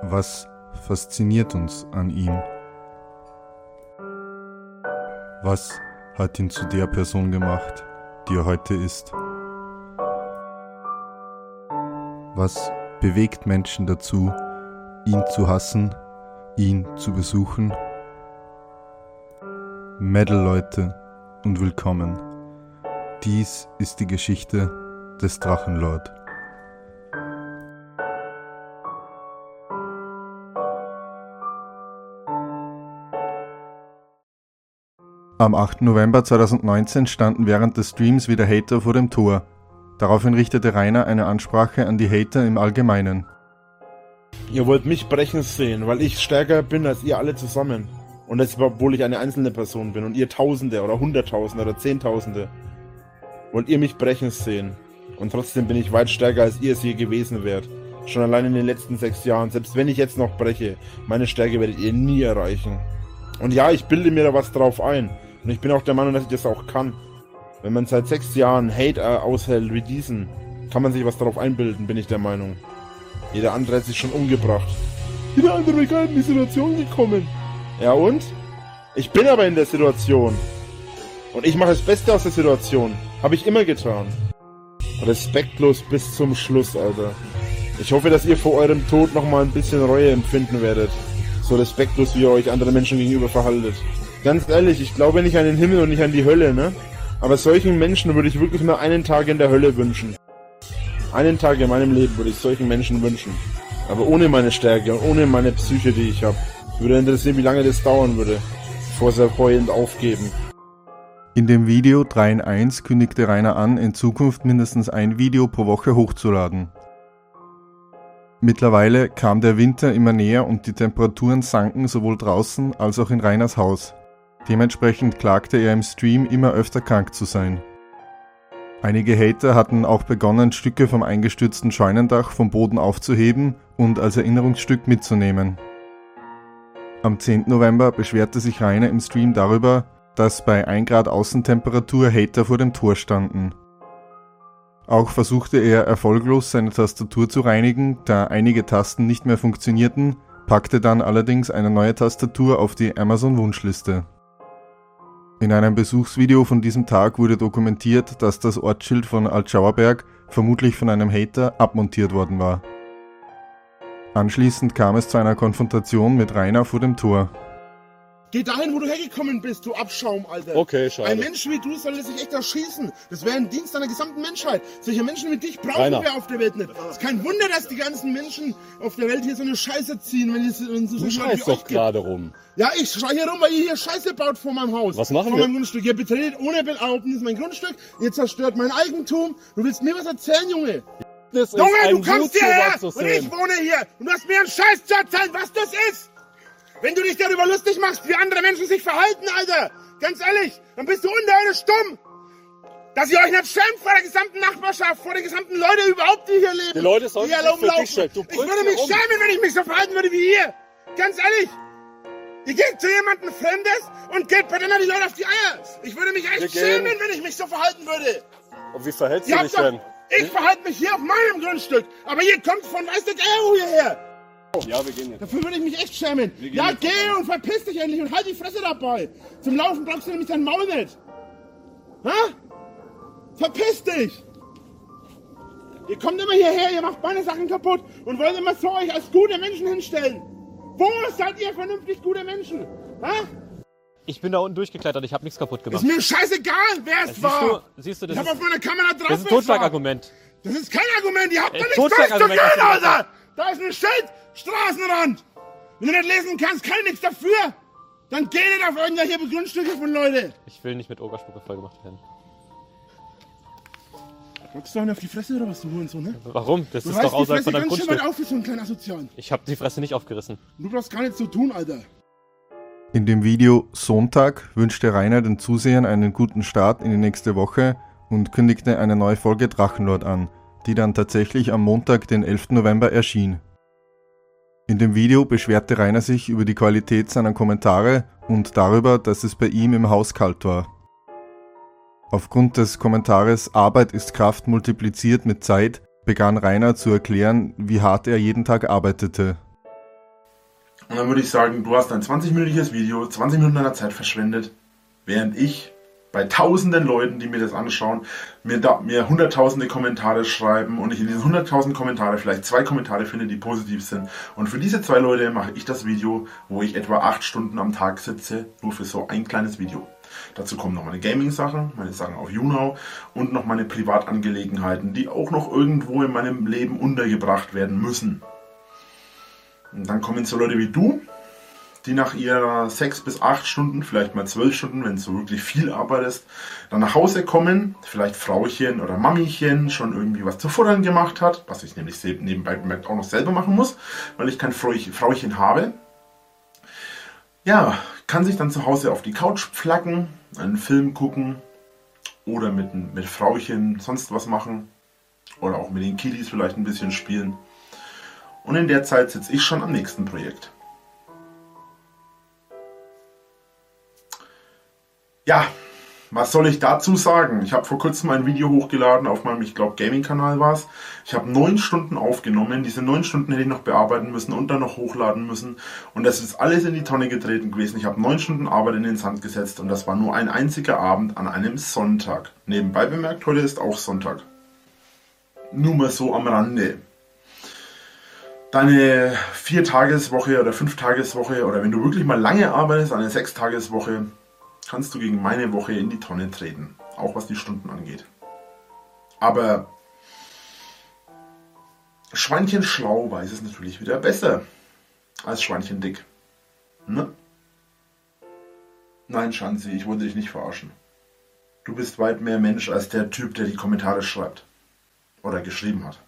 Was fasziniert uns an ihm? Was hat ihn zu der Person gemacht, die er heute ist? Was bewegt Menschen dazu, ihn zu hassen, ihn zu besuchen? Metal-Leute und willkommen. Dies ist die Geschichte des Drachenlord. Am 8. November 2019 standen während des Streams wieder Hater vor dem Tor. Daraufhin richtete Rainer eine Ansprache an die Hater im Allgemeinen. Ihr wollt mich brechen sehen, weil ich stärker bin als ihr alle zusammen. Und das, obwohl ich eine einzelne Person bin und ihr Tausende oder Hunderttausende oder Zehntausende. Wollt ihr mich brechen sehen. Und trotzdem bin ich weit stärker, als ihr es je gewesen wärt. Schon allein in den letzten 6 Jahren. Selbst wenn ich jetzt noch breche, meine Stärke werdet ihr nie erreichen. Und ja, ich bilde mir da was drauf ein. Und ich bin auch der Meinung, dass ich das auch kann. Wenn man seit 6 Jahren Hate aushält wie diesen, kann man sich was darauf einbilden, bin ich der Meinung. Jeder andere hat sich schon umgebracht. Jeder andere wäre gar nicht in die Situation gekommen. Ja und? Ich bin aber in der Situation. Und ich mache das Beste aus der Situation. Habe ich immer getan. Respektlos bis zum Schluss, Alter. Ich hoffe, dass ihr vor eurem Tod nochmal ein bisschen Reue empfinden werdet. So respektlos, wie ihr euch anderen Menschen gegenüber verhaltet. Ganz ehrlich, ich glaube nicht an den Himmel und nicht an die Hölle, ne? Aber solchen Menschen würde ich wirklich nur einen Tag in der Hölle wünschen. Einen Tag in meinem Leben würde ich solchen Menschen wünschen. Aber ohne meine Stärke und ohne meine Psyche, die ich habe. Würde interessieren, wie lange das dauern würde, bevor sie heulend aufgeben. In dem Video 3 in 1 kündigte Rainer an, in Zukunft mindestens ein Video pro Woche hochzuladen. Mittlerweile kam der Winter immer näher und die Temperaturen sanken sowohl draußen als auch in Rainers Haus. Dementsprechend klagte er im Stream immer öfter krank zu sein. Einige Hater hatten auch begonnen, Stücke vom eingestürzten Scheunendach vom Boden aufzuheben und als Erinnerungsstück mitzunehmen. Am 10. November beschwerte sich Rainer im Stream darüber, dass bei 1 Grad Außentemperatur Hater vor dem Tor standen. Auch versuchte er erfolglos seine Tastatur zu reinigen, da einige Tasten nicht mehr funktionierten, packte dann allerdings eine neue Tastatur auf die Amazon-Wunschliste. In einem Besuchsvideo von diesem Tag wurde dokumentiert, dass das Ortsschild von Altschauerberg vermutlich von einem Hater abmontiert worden war. Anschließend kam es zu einer Konfrontation mit Rainer vor dem Tor. Geh dahin, wo du hergekommen bist, du Abschaum, Alter. Okay, schade. Ein Mensch wie du sollte sich echt erschießen. Das wäre ein Dienst an der gesamten Menschheit. Solche Menschen wie dich brauchen wir auf der Welt nicht. Es ist kein Wunder, dass die ganzen Menschen auf der Welt hier so eine Scheiße ziehen, wenn so du scheißt doch gerade rum. Ja, ich schreie hier rum, weil ihr hier Scheiße baut vor meinem Haus. Was machen wir? Vor meinem Grundstück. Ihr betretet ohne Erlaubnis mein Grundstück. Ihr zerstört mein Eigentum. Du willst mir was erzählen, Junge? Junge, du kommst hierher und ich wohne hier. Und du hast mir einen Scheiß zu erzählen, was das ist. Wenn du dich darüber lustig machst, wie andere Menschen sich verhalten, Alter, ganz ehrlich, dann bist du unterirdisch dumm. Dass ihr euch nicht schämt vor der gesamten Nachbarschaft, vor den gesamten Leuten überhaupt, die hier leben. Die Leute sollten sich für dich schämen. Ich würde mich schämen, wenn ich mich so verhalten würde wie ihr. Ganz ehrlich. Ihr geht zu jemandem Fremdes und geht bei denen die Leute auf die Eier. Ich würde mich echt schämen, wenn ich mich so verhalten würde. Und wie verhältst du dich denn? Ich verhalte mich hier auf meinem Grundstück, aber ihr kommt von weiß der Geier wo hierher. Ja, wir gehen jetzt. Dafür würde ich mich echt schämen. Ja, geh und verpiss dich endlich und halt die Fresse dabei. Zum Laufen brauchst du nämlich dein Maul nicht. Ha? Verpiss dich! Ihr kommt immer hierher, ihr macht meine Sachen kaputt und wollt immer so euch als gute Menschen hinstellen. Wo seid ihr vernünftig gute Menschen? Ha? Ich bin da unten durchgeklettert, ich habe nichts kaputt gemacht. Ist mir scheißegal, wer es war. Siehst du, das ich hab auf meiner Kamera drauf. Das ist ein Totschlagargument. Das ist kein Argument, ihr habt da nichts durchzugehen, Alter! Da ist ein Schild, Straßenrand. Wenn du nicht lesen kannst, kann ich nichts dafür. Dann geh nicht auf irgendwelche Grundstücke von Leute. Ich will nicht mit Ogerspucke vollgemacht werden. Drückst du auch auf die Fresse oder was, du Hurensohn, ne? Warum? Das ist doch außerhalb von deinem Grundstück. Du auf wie so ein kleiner Asozial. Ich hab die Fresse nicht aufgerissen. Du brauchst gar nichts zu tun, Alter. In dem Video Sonntag wünschte Rainer den Zusehern einen guten Start in die nächste Woche und kündigte eine neue Folge Drachenlord an, die dann tatsächlich am Montag, den 11. November erschien. In dem Video beschwerte Rainer sich über die Qualität seiner Kommentare und darüber, dass es bei ihm im Haus kalt war. Aufgrund des Kommentares „Arbeit ist Kraft multipliziert mit Zeit" begann Rainer zu erklären, wie hart er jeden Tag arbeitete. Und dann würde ich sagen, du hast ein 20-minütiges Video, 20 Minuten deiner Zeit verschwendet, während ich bei tausenden Leuten, die mir das anschauen, mir hunderttausende Kommentare schreiben und ich in diesen 100.000 Kommentare vielleicht 2 Kommentare finde, die positiv sind. Und für diese 2 Leute mache ich das Video, wo ich etwa 8 Stunden am Tag sitze, nur für so ein kleines Video. Dazu kommen noch meine Gaming-Sachen, meine Sachen auf YouNow und noch meine Privatangelegenheiten, die auch noch irgendwo in meinem Leben untergebracht werden müssen. Und dann kommen so Leute wie du, die nach ihrer 6 bis 8 Stunden, vielleicht mal 12 Stunden, wenn du wirklich viel arbeitest, dann nach Hause kommen, vielleicht Frauchen oder Mamichen schon irgendwie was zu futtern gemacht hat, was ich nämlich nebenbei bemerkt auch noch selber machen muss, weil ich kein Frauchen habe. Ja, kann sich dann zu Hause auf die Couch pflacken, einen Film gucken oder mit Frauchen sonst was machen oder auch mit den Kiddies vielleicht ein bisschen spielen. Und in der Zeit sitze ich schon am nächsten Projekt. Ja, was soll ich dazu sagen? Ich habe vor kurzem ein Video hochgeladen auf meinem, ich glaube, Gaming-Kanal war es. Ich habe 9 Stunden aufgenommen. Diese 9 Stunden hätte ich noch bearbeiten müssen und dann noch hochladen müssen. Und das ist alles in die Tonne getreten gewesen. Ich habe 9 Stunden Arbeit in den Sand gesetzt und das war nur ein einziger Abend an einem Sonntag. Nebenbei bemerkt, heute ist auch Sonntag. Nur mal so am Rande. Deine 4-Tageswoche oder 5-Tageswoche oder wenn du wirklich mal lange arbeitest, eine 6-Tageswoche, kannst du gegen meine Woche in die Tonne treten. Auch was die Stunden angeht. Aber Schweinchen schlau weiß es natürlich wieder besser als Schweinchen dick. Ne? Nein, Schanzi, ich wollte dich nicht verarschen. Du bist weit mehr Mensch als der Typ, der die Kommentare schreibt. Oder geschrieben hat.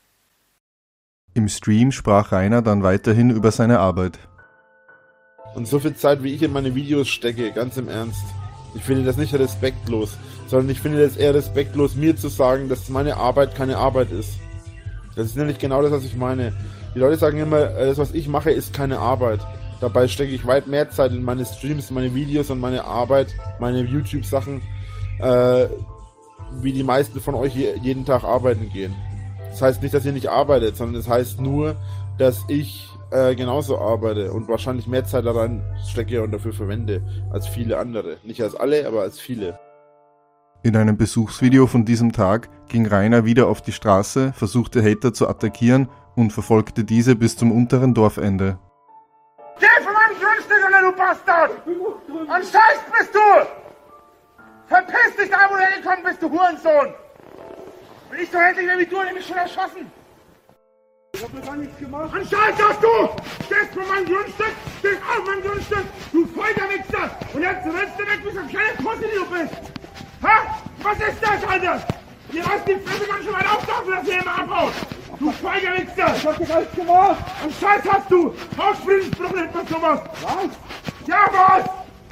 Im Stream sprach Rainer dann weiterhin über seine Arbeit. Und so viel Zeit, wie ich in meine Videos stecke, ganz im Ernst. Ich finde das nicht respektlos, sondern ich finde das eher respektlos, mir zu sagen, dass meine Arbeit keine Arbeit ist. Das ist nämlich genau das, was ich meine. Die Leute sagen immer, das, was ich mache, ist keine Arbeit. Dabei stecke ich weit mehr Zeit in meine Streams, meine Videos und meine Arbeit, meine YouTube-Sachen, wie die meisten von euch jeden Tag arbeiten gehen. Das heißt nicht, dass ihr nicht arbeitet, sondern das heißt nur, dass ich genauso arbeite und wahrscheinlich mehr Zeit daran stecke und dafür verwende als viele andere. Nicht als alle, aber als viele. In einem Besuchsvideo von diesem Tag ging Rainer wieder auf die Straße, versuchte Hater zu attackieren und verfolgte diese bis zum unteren Dorfende. Geh von meinem Grundstück, du Bastard! Und Scheiß bist du! Verpiss dich da, wo du hergekommen bist, du Hurensohn! Will ich doch endlich mehr wie du, nämlich schon erschossen! Ich hab mir gar nichts gemacht. Und Scheiß hast du! Stehst von meinem Grundstück, stehst auf meinem Grundstück, du Folterwichser! Und jetzt rennst du weg, wie so ein kleines Pussy, die du bist! Ha? Was ist das, Alter? Ihr reißt die Fresse ganz schön weit auftauchen, dass ihr immer abhaut! Du Feigerwichser! Ich hab dir alles gemacht! Und Scheiß hast du! Hausfriedensbruch nennt man sowas! Was? Ja, was?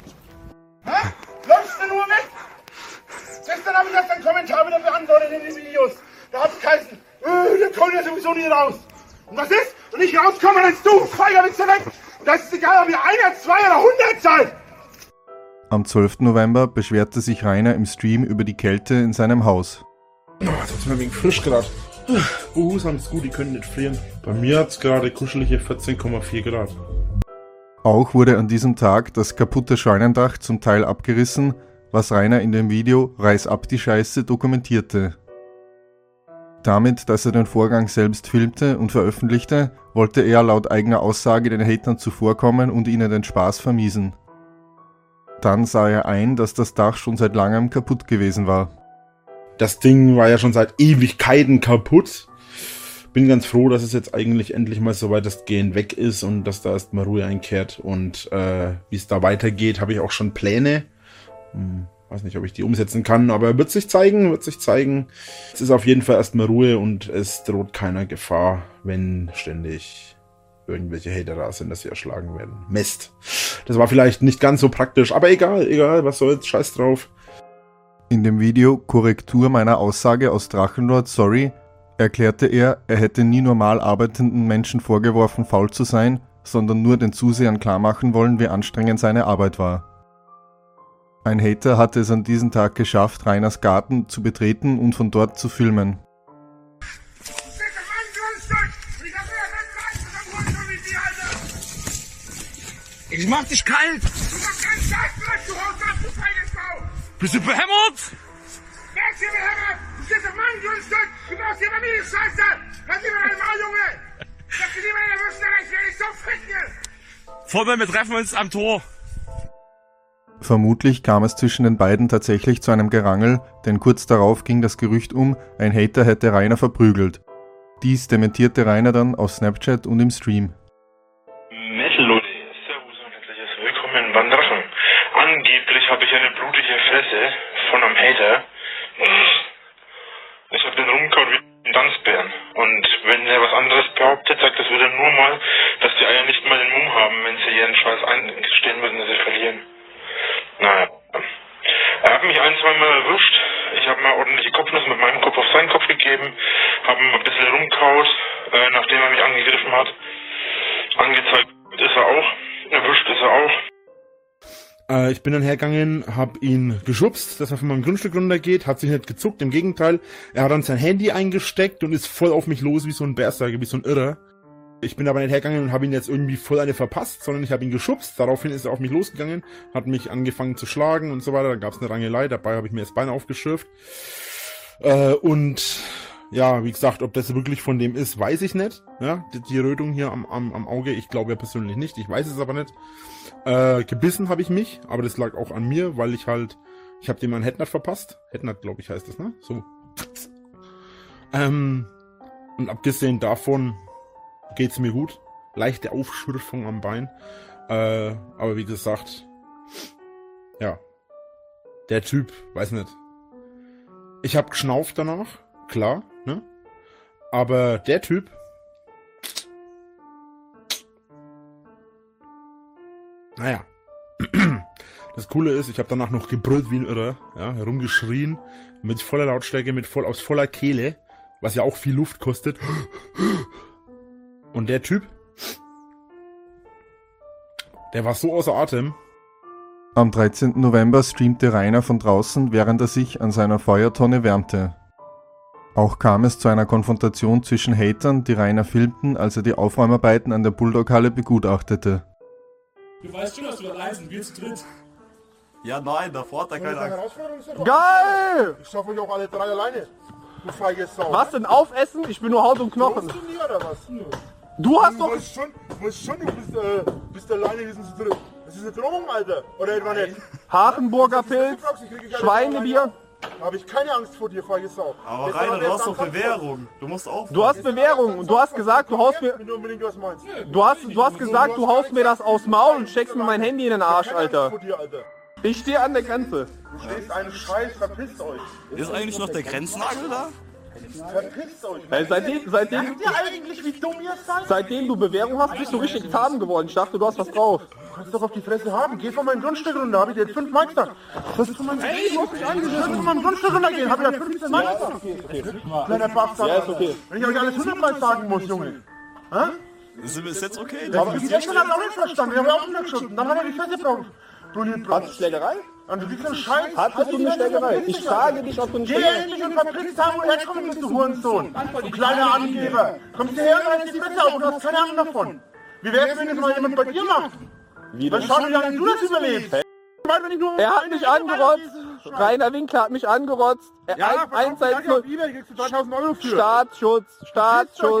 Hä? Läufst du nur weg? Gestern habe ich das einen Kommentar wieder beantwortet in den Videos. Da hat's geheißen, der kommt ja sowieso nie raus. Und was ist? Wenn ich rauskomme, rennst du, Feigerwichser, weg! Und das ist egal, ob ihr 1, 2 oder 100 seid! Am 12. November beschwerte sich Rainer im Stream über die Kälte in seinem Haus. Oh, jetzt hat's mir ein wenig frisch gerade. Buhusam ist gut, die können nicht frieren. Bei mir hat's gerade kuschelige 14,4 Grad. Auch wurde an diesem Tag das kaputte Scheunendach zum Teil abgerissen, was Rainer in dem Video Reiß ab die Scheiße dokumentierte. Damit, dass er den Vorgang selbst filmte und veröffentlichte, wollte er laut eigener Aussage den Hatern zuvorkommen und ihnen den Spaß vermiesen. Dann sah er ein, dass das Dach schon seit langem kaputt gewesen war. Das Ding war ja schon seit Ewigkeiten kaputt. Bin ganz froh, dass es jetzt eigentlich endlich mal so weit das Gehen weg ist und dass da erstmal Ruhe einkehrt. Und wie es da weitergeht, habe ich auch schon Pläne. Weiß nicht, ob ich die umsetzen kann, aber wird sich zeigen, Es ist auf jeden Fall erstmal Ruhe und es droht keiner Gefahr, wenn ständig irgendwelche Hater da sind, dass sie erschlagen werden. Mist. Das war vielleicht nicht ganz so praktisch, aber egal, was soll's, scheiß drauf. In dem Video Korrektur meiner Aussage aus Drachenlord, sorry, erklärte er hätte nie normal arbeitenden Menschen vorgeworfen, faul zu sein, sondern nur den Zusehern klarmachen wollen, wie anstrengend seine Arbeit war. Ein Hater hatte es an diesem Tag geschafft, Rainers Garten zu betreten und von dort zu filmen. Ich mach dich kalt! Du machst keinen Scheiß, du haust ab, du feige Sau! Bist du behämmert? Wer ist hier behämmert? Du stehst auf meinem Grundstück! Du brauchst hier Familienscheiße! Halt lieber deine Maul, Junge! Lass dich lieber in der Würste rein, ich werde dich so ficken! Vormann, wir treffen uns am Tor! Vermutlich kam es zwischen den beiden tatsächlich zu einem Gerangel, denn kurz darauf ging das Gerücht um, ein Hater hätte Rainer verprügelt. Dies dementierte Rainer dann auf Snapchat und im Stream. Metal-Leute, servus und herzliches Willkommen in Wandrachen. Angeblich habe ich eine blutige Fresse von einem Hater. Ich habe den rumgehauen wie ein Tanzbären. Und wenn er was anderes behauptet, sagt das wieder nur mal, dass die Eier nicht mal den Mumm haben, wenn sie ihren Scheiß eingestehen müssen, dass sie verlieren. Naja. Er hat mich 1-2 Mal erwischt. Ich habe mal ordentliche Kopfnuss mit meinem Kopf auf seinen Kopf gegeben, habe ihm ein bisschen rumgehauen, nachdem er mich angegriffen hat. Angezeigt ist er auch, erwischt ist er auch. Ich bin dann hergegangen, hab ihn geschubst, dass er von meinem Grundstück runtergeht, hat sich nicht gezuckt, im Gegenteil. Er hat dann sein Handy eingesteckt und ist voll auf mich los wie so ein Berserker, wie so ein Irrer. Ich bin aber nicht hergegangen und habe ihn jetzt irgendwie voll eine verpasst, sondern ich habe ihn geschubst. Daraufhin ist er auf mich losgegangen, hat mich angefangen zu schlagen und so weiter. Dann gab es eine Rangelei, dabei habe ich mir das Bein aufgeschürft. Und ja, wie gesagt, ob das wirklich von dem ist, weiß ich nicht. Ja, die Rötung hier am Auge, ich glaube ja persönlich nicht, ich weiß es aber nicht. Gebissen habe ich mich, aber das lag auch an mir, weil ich habe dem einen Headnut verpasst. Headnut, glaube ich, heißt das, ne? So. Und abgesehen davon geht's mir gut. Leichte Aufschürfung am Bein. Aber wie gesagt, ja. Der Typ, weiß nicht. Ich habe geschnauft danach, klar, ne? Aber der Typ, naja. Das Coole ist, ich habe danach noch gebrüllt wie ein Irrer, ja, herumgeschrien, mit voller Lautstärke, aus voller Kehle, was ja auch viel Luft kostet. Und der Typ, der war so außer Atem. Am 13. November streamte Rainer von draußen, während er sich an seiner Feuertonne wärmte. Auch kam es zu einer Konfrontation zwischen Hatern, die Rainer filmten, als er die Aufräumarbeiten an der Bulldog-Halle begutachtete. Du weißt schon, dass du allein sind, wir zu dritt. Ja, nein, davor hat er keine Angst. Geil! Ich schaffe euch auch alle 3 alleine. Du feige Sau. Was denn, aufessen? Ich bin nur Haut und Knochen. Du nie, oder was? Du hast doch... Du bist alleine, wir sind zu dritt. Das ist eine Drohung, Alter. Oder etwa nicht? Hachenburger Pilz, Schweinebier. Da habe ich keine Angst vor dir, feige Sau. Aber Rainer, du hast doch Bewährung. Du musst aufpassen. Du hast Bewährung und du hast gesagt, du haust mir... Wenn du unbedingt was meinst. Du hast gesagt, du haust mir das aufs Maul und steckst mir mein Handy in den Arsch, Alter. Ich stehe an der Grenze. Du stehst einen Scheiß, verpisst euch. Ist eigentlich noch der Grenznagel da? Verpisst euch. Hey, seitdem ihr eigentlich, wie dumm ihr seid? Seitdem du Bewährung hast, bist du richtig zahm geworden. Ich dachte, du hast was drauf. Du kannst doch auf die Fresse haben. Geh von meinem Grundstück runter. Hab ich dir jetzt 5 Marks da. Das ist von meinem Grundstück runtergehen. Hab ich da 15 Marks da. Kleiner Bastard. Ja, ist okay. Wenn ich euch alles 100 Mal sagen muss, Junge. Hä? Ist jetzt okay? Aber die Menschen haben auch nicht verstanden. Wir haben auch nicht geschossen. Dann hat er die Fresse braucht. Hast du Schlägerei? Und du bist ein Scheiß. Hattest du eine Schlägerei? Ich frage dich, ob du eine Geh Schlägerei... endlich und verpisst haben, woher kommst bist du Hurensohn. Du kleiner Angeber. Kommst hierher und reißt die Fresse auf und hast keine Ahnung davon. Wie wär's, wenn das mal jemand bei dir macht? Dann schau dir an, wie du das überlebst. Er hat mich angerotzt. Rainer Winkler hat mich angerotzt. Ja, 110. Kriegst du 3000 Euro für. Staatsschutz.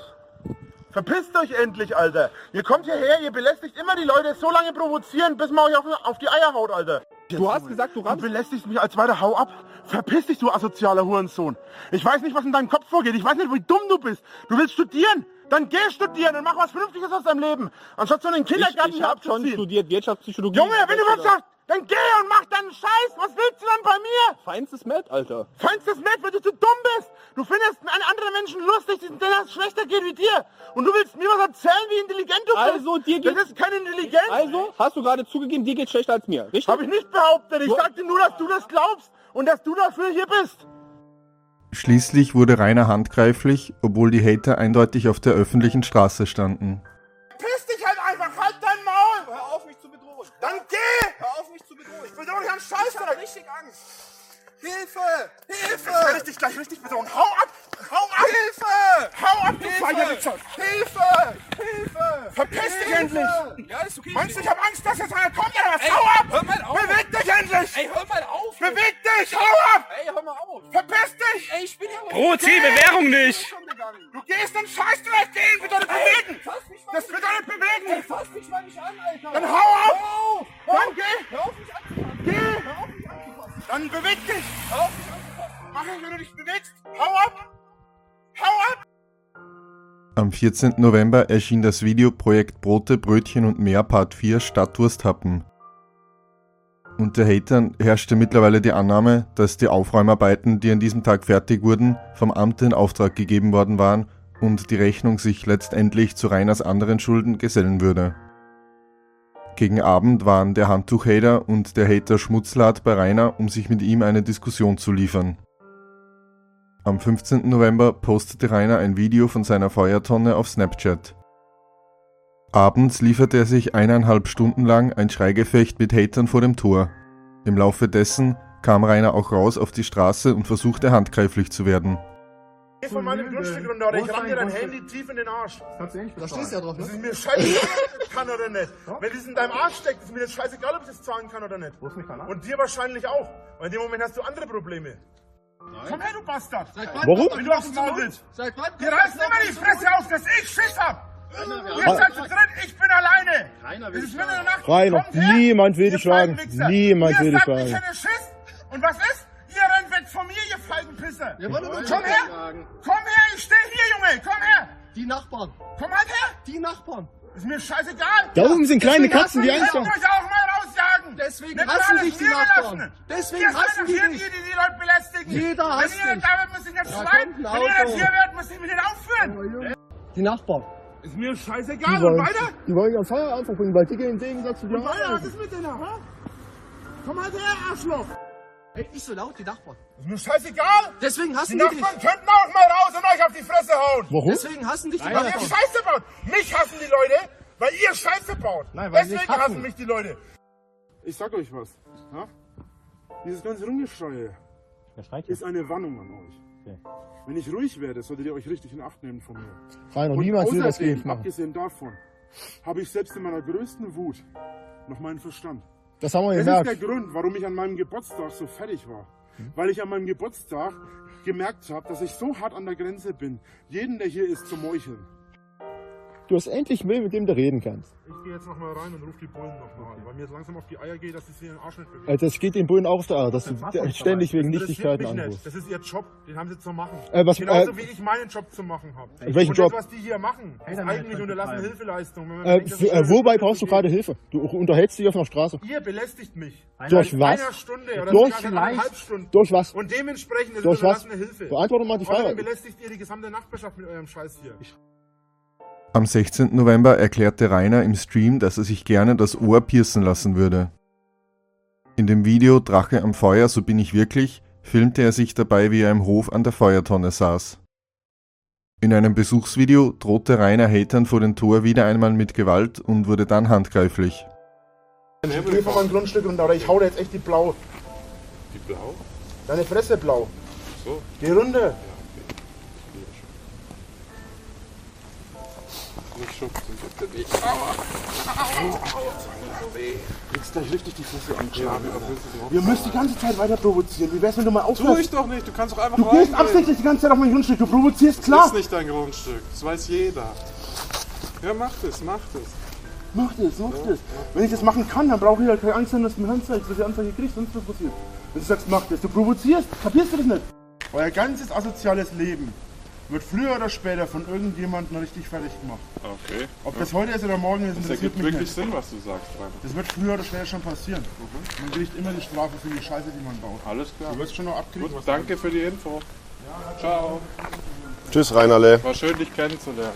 Verpisst euch endlich, Alter. Ihr kommt hierher, ihr belästigt immer die Leute, so lange provozieren, bis man euch auf die Eier haut, Alter. Du hast gesagt, du rammst. Du belästigst mich als weiter, hau ab. Verpiss dich, du asozialer Hurensohn. Ich weiß nicht, was in deinem Kopf vorgeht. Ich weiß nicht, wie dumm du bist. Du willst studieren. Dann geh studieren und mach was Vernünftiges aus deinem Leben. Anstatt so einen Kindergarten Ich hab schon studiert Wirtschaftspsychologie. Junge, wenn du Wirtschaft... Dann geh und mach deinen Scheiß! Was willst du dann bei mir? Feinstes Met, Alter. Feinstes Met, weil du zu dumm bist! Du findest einen anderen Menschen lustig, denen es schlechter geht wie dir! Und du willst mir was erzählen, wie intelligent du bist! Also, dir geht... Das ist keine Intelligenz! Also, hast du gerade zugegeben, dir geht's schlechter als mir, richtig? Hab ich nicht behauptet! Ich sagte nur, dass du das glaubst und dass du dafür hier bist! Schließlich wurde Rainer handgreiflich, obwohl die Hater eindeutig auf der öffentlichen Straße standen. Piss dich halt einfach! Halt dein Maul! Hör auf, mich zu bedrohen! Dann geh! Hör auf, mich zu bedrohen! Ich bedrohe dich an Scheiße! Ich hab richtig Angst! Hilfe! Hilfe! Ich werde dich gleich richtig bedrohen! Hau ab! Hau ab! Hilfe! Hau ab, du Feiger! Hilfe! Hilfe! Verpiss dich endlich! Ja, ist Ist okay. Meinst du, ich hab Angst, dass jetzt einer kommt oder was? Ey, hau ab! Hör mal auf! Beweg dich endlich! Ey, hör mal auf! Beweg dich! Hau ab! Ey, hör mal auf! Verpiss dich! Ey, ich bin ja... Provozier Bewährung nicht! Du gehst in Scheißdreck gehen! Bedeutet bewegen! Das bedeutet bewegen! Ey, fass mich mal nicht an, Alter! Dann hau ab! Dann geh! Hör auf mich anzufassen! Geh! Hör auf mich anzufassen! Dann beweg dich! Hör auf mich anzufassen! Mach ich, wenn du dich bewegst! Hau ab! Hau ab! Am 14. November erschien das Video Projekt Brote, Brötchen und mehr Part 4 Stadtwurst Happen. Unter Hatern herrschte mittlerweile die Annahme, dass die Aufräumarbeiten, die an diesem Tag fertig wurden, vom Amt in Auftrag gegeben worden waren und die Rechnung sich letztendlich zu Rainers anderen Schulden gesellen würde. Gegen Abend waren der Handtuch-Hater und der Hater Schmutzlad bei Rainer, um sich mit ihm eine Diskussion zu liefern. Am 15. November postete Rainer ein Video von seiner Feuertonne auf Snapchat. Abends lieferte er sich 1,5 Stunden lang ein Schreigefecht mit Hatern vor dem Tor. Im Laufe dessen kam Rainer auch raus auf die Straße und versuchte handgreiflich zu werden. Geh von meinem Grundstück runter oder ich ramm dir dein Handy tief in den Arsch. Da stehst du ja drauf, ne? Das ist mir scheißegal, ob ich das kann oder nicht. Wenn das in deinem Arsch steckt, ist mir das scheißegal, ob ich das zahlen kann oder nicht. Und dir wahrscheinlich auch. Weil in dem Moment hast du andere Probleme. Komm her, du Bastard! Warum? Wenn du aufs Maul willst! Seit wann? Ihr reißt immer die Fresse auf, dass ich Schiss hab! Ihr seid zu dritt, ich bin alleine! Es ist mitten in der Nacht! Rainer, Kommt her, niemand will ihr dich schlagen! Feigenwichser. Niemand will dich Ihr schlagen! sagt, ich hätte Schiss! Und was ist? Ihr rennt weg von mir, ihr Feigenpisser! Komm her! Komm her, ich steh hier, Junge! Komm her! Die Nachbarn! Komm halt her! Die Nachbarn! Ist mir scheißegal! Da oben sind kleine Katzen, die Angst haben! haben! Euch auch mal rausjagen! Deswegen Nicht hassen alles dich die mir Nachbarn! belassen. Deswegen Ihr hassen seid die doch dich! hier die Leute belästigen! Jeder hasst Wenn ihr dich. nicht da werdet, müsst ihr nicht Da schreien! kommt ein Wenn ihr nicht Auto. hier werdet, müsst ihr mich nicht aufführen! Die Nachbarn! Ist mir scheißegal! Und weiter? Die wollen ihren Feierabend verbringen, weil die gehen im Gegensatz zu dir. Und weiter? Was ist mit denen? Ha? Komm halt her, Arschloch! Ey, nicht so laut, die Nachbarn! Ist mir scheißegal! Deswegen Die hassen die dich! Nachbarn könnten auch mal raus und euch auf die Fresse hauen! Warum? Deswegen hassen dich die Weil ihr Nachbarn! Scheiße baut! Mich hassen die Leute, weil ihr Scheiße baut! Nein, weil sie Deswegen dich hassen. hassen mich die Leute! Ich sag euch was. Ja? Dieses ganze Rumgeschreie ist eine Warnung an euch. Okay. Wenn ich ruhig werde, solltet ihr euch richtig in Acht nehmen von mir. Rainer, Und niemals will das außerdem, gegen machen. abgesehen davon, habe ich selbst in meiner größten Wut noch meinen Verstand. Das haben wir Das gemerkt. ist der Grund, warum ich an meinem Geburtstag so fertig war. Weil ich an meinem Geburtstag gemerkt habe, dass ich so hart an der Grenze bin, jeden, der hier ist, zu meucheln. Du hast endlich Müll, mit dem du reden kannst. Ich gehe jetzt nochmal rein und rufe die Bullen nochmal an, weil mir jetzt langsam auf die Eier geht, dass ich sie in den Arsch nicht bewege. Also das geht den Bullen auch auf der Eier, dass du ständig wegen Das interessiert Nichtigkeiten mich nicht. anrufst. Das ist ihr Job, den haben sie zu machen. Was- Genauso wie ich meinen Job zu machen habe. Welchen Und Job? das, was die hier machen, ist eigentlich unterlassene Hilfeleistung. Wenn man denkt, das ist Wobei schön, brauchst du das gerade geht. Hilfe? Du unterhältst dich auf einer Straße. Ihr belästigt mich. Durch Seit was? einer Stunde oder Durch sogar seit eineinhalb Stunden. Durch was? Und dementsprechend ist Durch es was? unterlassene Hilfe. Beantworte mal die Außerdem Frage. belästigt ihr die gesamte Nachbarschaft mit eurem Scheiß hier. Am 16. November erklärte Rainer im Stream, dass er sich gerne das Ohr piercen lassen würde. In dem Video Drache am Feuer, so bin ich wirklich, filmte er sich dabei, wie er im Hof an der Feuertonne saß. In einem Besuchsvideo drohte Rainer Hatern vor dem Tor wieder einmal mit Gewalt und wurde dann handgreiflich. Ich geh von meinem Grundstück runter, oder ich hau dir jetzt echt die blau. Die blau? Deine Fresse blau. So. Geh runter. Nicht schubsen, bitte nicht. Aua! Kriegst gleich richtig die Fresse angeschlagen. Ihr müsst die ganze Zeit weiter provozieren. Wie wär's, wenn du mal aufhörst? Tu ich doch nicht, du kannst doch einfach Du gehst absichtlich die ganze Zeit auf mein Grundstück. Du provozierst Das klar. ist nicht dein Grundstück, das weiß jeder. Ja, mach das, mach das. Mach das, mach das. Wenn ich das machen kann, dann brauche ich halt keine Angst haben, dass du mir Anzeige, dass ich Anzeige kriegst, sonst was passiert. Wenn du sagst, mach das. Du provozierst, kapierst du das nicht? Euer ganzes asoziales Leben wird früher oder später von irgendjemandem richtig fertig gemacht. Okay. Ob das heute ist oder morgen ist, Das interessiert ergibt mich wirklich nicht. Sinn, was du sagst, Rainer. Das wird früher oder später schon passieren. Man kriegt immer die Strafe für die Scheiße, die man baut. Alles klar. Du wirst schon noch abkriegen. Gut, danke für die Info. Ciao. Tschüss, Rainerle. War schön, dich kennenzulernen.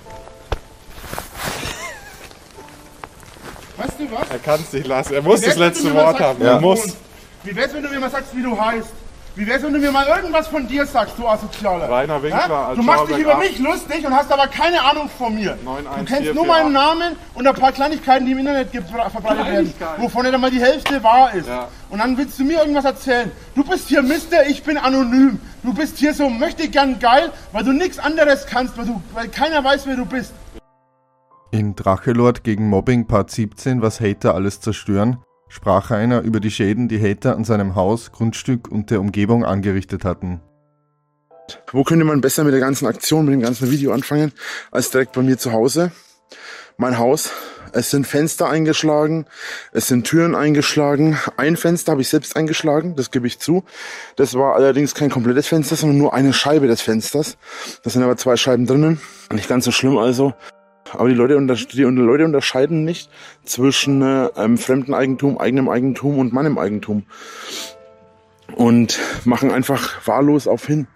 Weißt du was? Er kann es nicht lassen. Er muss Wie das wär's, wenn letzte du mir mal Wort sagst, haben. wie Er du muss. wohnst? Wie wär's, wenn du mir mal sagst, wie du heißt? Wie wär's, wenn du mir mal irgendwas von dir sagst, du Asozialer? Rainer Winkler, Ja? als Du machst dich Schauberg über 8. mich lustig und hast aber keine Ahnung von mir. 9144. Du kennst nur meinen Namen und ein paar Kleinigkeiten, die im Internet verbreitet werden, wovon nicht einmal die Hälfte wahr ist. Ja. Und dann willst du mir irgendwas erzählen. Du bist hier Mister, ich bin anonym. Du bist hier so möchte gern geil, weil du nichts anderes kannst, weil keiner weiß, wer du bist. In Drachelord gegen Mobbing Part 17, was Hater alles zerstören, sprach Rainer über die Schäden, die Hater an seinem Haus, Grundstück und der Umgebung angerichtet hatten. Wo könnte man besser mit der ganzen Aktion, mit dem ganzen Video anfangen, als direkt bei mir zu Hause? Mein Haus, es sind Fenster eingeschlagen, es sind Türen eingeschlagen. Ein Fenster habe ich selbst eingeschlagen, das gebe ich zu. Das war allerdings kein komplettes Fenster, sondern nur eine Scheibe des Fensters. Da sind aber 2 Scheiben drinnen, nicht ganz so schlimm also. Aber die Leute unterscheiden nicht zwischen fremdem Eigentum, eigenem Eigentum und meinem Eigentum. Und machen einfach wahllos auf hin.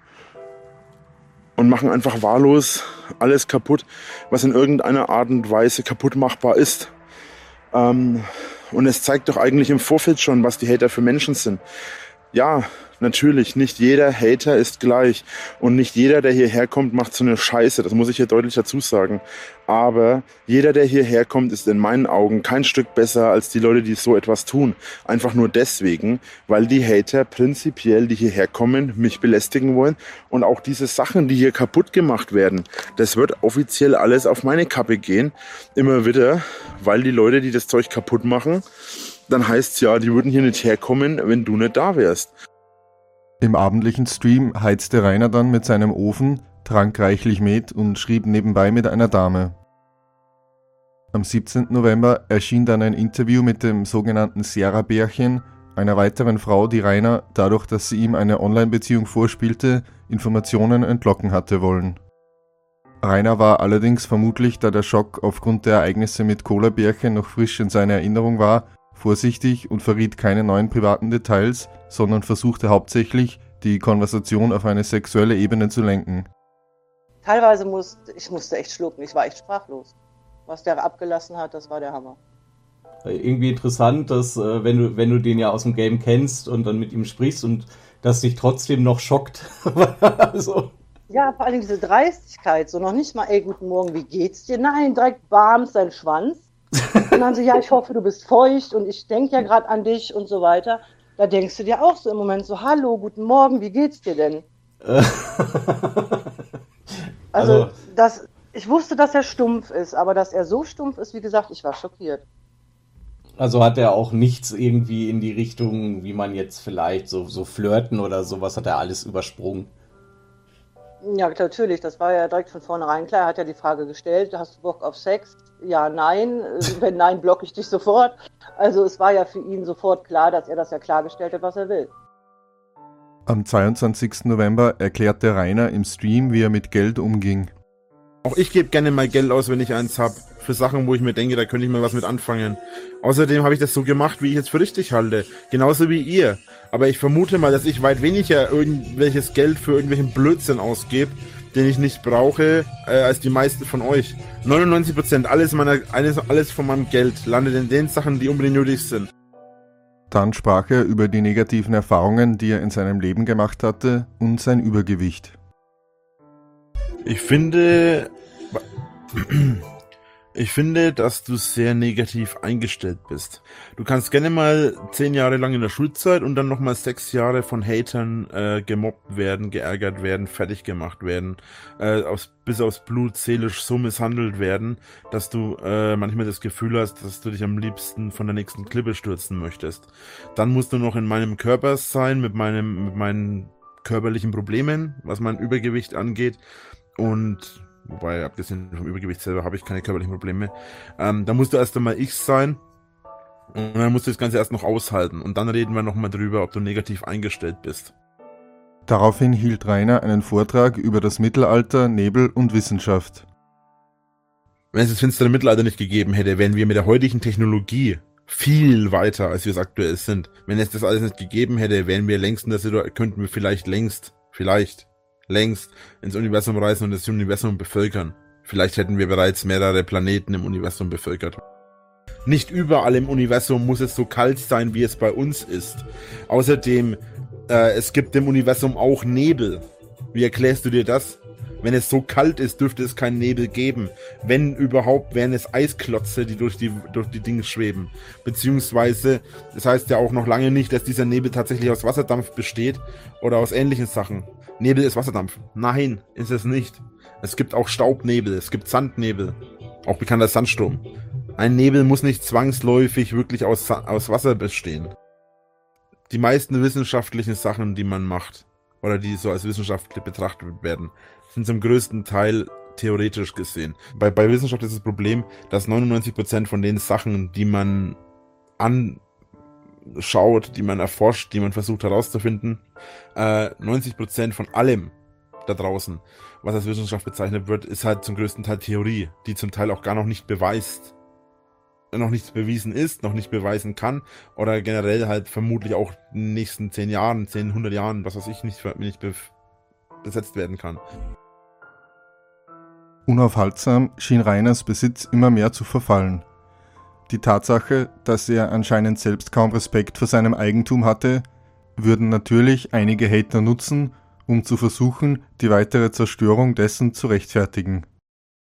Und machen einfach wahllos alles kaputt, was in irgendeiner Art und Weise kaputt machbar ist. Und es zeigt doch eigentlich im Vorfeld schon, was die Hater für Menschen sind. Ja, natürlich, nicht jeder Hater ist gleich. Und nicht jeder, der hierher kommt, macht so eine Scheiße. Das muss ich hier deutlich dazu sagen. Aber jeder, der hierher kommt, ist in meinen Augen kein Stück besser als die Leute, die so etwas tun. Einfach nur deswegen, weil die Hater prinzipiell, die hierher kommen, mich belästigen wollen. Und auch diese Sachen, die hier kaputt gemacht werden, das wird offiziell alles auf meine Kappe gehen. Immer wieder, weil die Leute, die das Zeug kaputt machen, dann heißt's ja, die würden hier nicht herkommen, wenn du nicht da wärst. Im abendlichen Stream heizte Rainer dann mit seinem Ofen, trank reichlich Met und schrieb nebenbei mit einer Dame. Am 17. November erschien dann ein Interview mit dem sogenannten Sierra-Bärchen, einer weiteren Frau, die Rainer, dadurch, dass sie ihm eine Online-Beziehung vorspielte, Informationen entlocken hatte wollen. Rainer war allerdings vermutlich, da der Schock aufgrund der Ereignisse mit Cola-Bärchen noch frisch in seiner Erinnerung war, vorsichtig und verriet keine neuen privaten Details, sondern versuchte hauptsächlich, die Konversation auf eine sexuelle Ebene zu lenken. Teilweise musste ich echt schlucken, ich war echt sprachlos. Was der abgelassen hat, das war der Hammer. Irgendwie interessant, dass wenn du den ja aus dem Game kennst und dann mit ihm sprichst und das dich trotzdem noch schockt. Also. Ja, vor allem diese Dreistigkeit, so noch nicht mal, ey, guten Morgen, wie geht's dir? Nein, direkt bams, sein Schwanz. Und dann so, ja, ich hoffe, du bist feucht und ich denke ja gerade an dich und so weiter. Da denkst du dir auch so im Moment so, hallo, guten Morgen, wie geht's dir denn? Also, ich wusste, dass er stumpf ist, aber dass er so stumpf ist, wie gesagt, ich war schockiert. Also hat er auch nichts irgendwie in die Richtung, wie man jetzt vielleicht so flirten oder sowas, hat er alles übersprungen? Ja, natürlich, das war ja direkt von vornherein klar. Er hat ja die Frage gestellt, hast du Bock auf Sex? Ja, nein. Wenn nein, blocke ich dich sofort. Also es war ja für ihn sofort klar, dass er das ja klargestellt hat, was er will. Am 22. November erklärte Rainer im Stream, wie er mit Geld umging. Auch ich gebe gerne mal Geld aus, wenn ich eins habe. Für Sachen, wo ich mir denke, da könnte ich mal was mit anfangen. Außerdem habe ich das so gemacht, wie ich es für richtig halte. Genauso wie ihr. Aber ich vermute mal, dass ich weit weniger irgendwelches Geld für irgendwelchen Blödsinn ausgebe, den ich nicht brauche, als die meisten von euch. 99%, alles von meinem Geld landet in den Sachen, die unbedingt nötig sind. Dann sprach er über die negativen Erfahrungen, die er in seinem Leben gemacht hatte, und sein Übergewicht. Ich finde, dass du sehr negativ eingestellt bist. Du kannst gerne mal 10 Jahre lang in der Schulzeit und dann nochmal 6 Jahre von Hatern gemobbt werden, geärgert werden, fertig gemacht werden, bis aufs Blut seelisch so misshandelt werden, dass du manchmal das Gefühl hast, dass du dich am liebsten von der nächsten Klippe stürzen möchtest. Dann musst du noch in meinem Körper sein, mit meinen körperlichen Problemen, was mein Übergewicht angeht. Und wobei, abgesehen vom Übergewicht selber, habe ich keine körperlichen Probleme. Da musst du erst einmal ich sein. Und dann musst du das Ganze erst noch aushalten. Und dann reden wir nochmal drüber, ob du negativ eingestellt bist. Daraufhin hielt Rainer einen Vortrag über das Mittelalter, Nebel und Wissenschaft. Wenn es das finstere Mittelalter nicht gegeben hätte, wären wir mit der heutigen Technologie viel weiter, als wir es aktuell sind. Wenn es das alles nicht gegeben hätte, wären wir längst in der Situation, könnten wir vielleicht längst ins Universum reisen und das Universum bevölkern. Vielleicht hätten wir bereits mehrere Planeten im Universum bevölkert. Nicht überall im Universum muss es so kalt sein, wie es bei uns ist. Außerdem, es gibt im Universum auch Nebel. Wie erklärst du dir das? Wenn es so kalt ist, dürfte es keinen Nebel geben. Wenn überhaupt, wären es Eisklotze, die durch die Dinge schweben. Beziehungsweise, das heißt ja auch noch lange nicht, dass dieser Nebel tatsächlich aus Wasserdampf besteht oder aus ähnlichen Sachen. Nebel ist Wasserdampf. Nein, ist es nicht. Es gibt auch Staubnebel, es gibt Sandnebel. auch bekannt als Sandsturm. Ein Nebel muss nicht zwangsläufig wirklich aus Wasser bestehen. Die meisten wissenschaftlichen Sachen, die man macht, oder die so als wissenschaftlich betrachtet werden, sind zum größten Teil theoretisch gesehen. Bei Wissenschaft ist das Problem, dass 99% von den Sachen, die man anschaut, die man erforscht, die man versucht herauszufinden, 90% von allem da draußen, was als Wissenschaft bezeichnet wird, ist halt zum größten Teil Theorie, die zum Teil auch gar noch nicht beweist. Noch nichts bewiesen ist, noch nicht beweisen kann oder generell halt vermutlich auch in den nächsten 10 Jahren, 10, 100 Jahren, was weiß ich, nicht besetzt werden kann. Unaufhaltsam schien Rainers Besitz immer mehr zu verfallen. Die Tatsache, dass er anscheinend selbst kaum Respekt vor seinem Eigentum hatte, würden natürlich einige Hater nutzen, um zu versuchen, die weitere Zerstörung dessen zu rechtfertigen.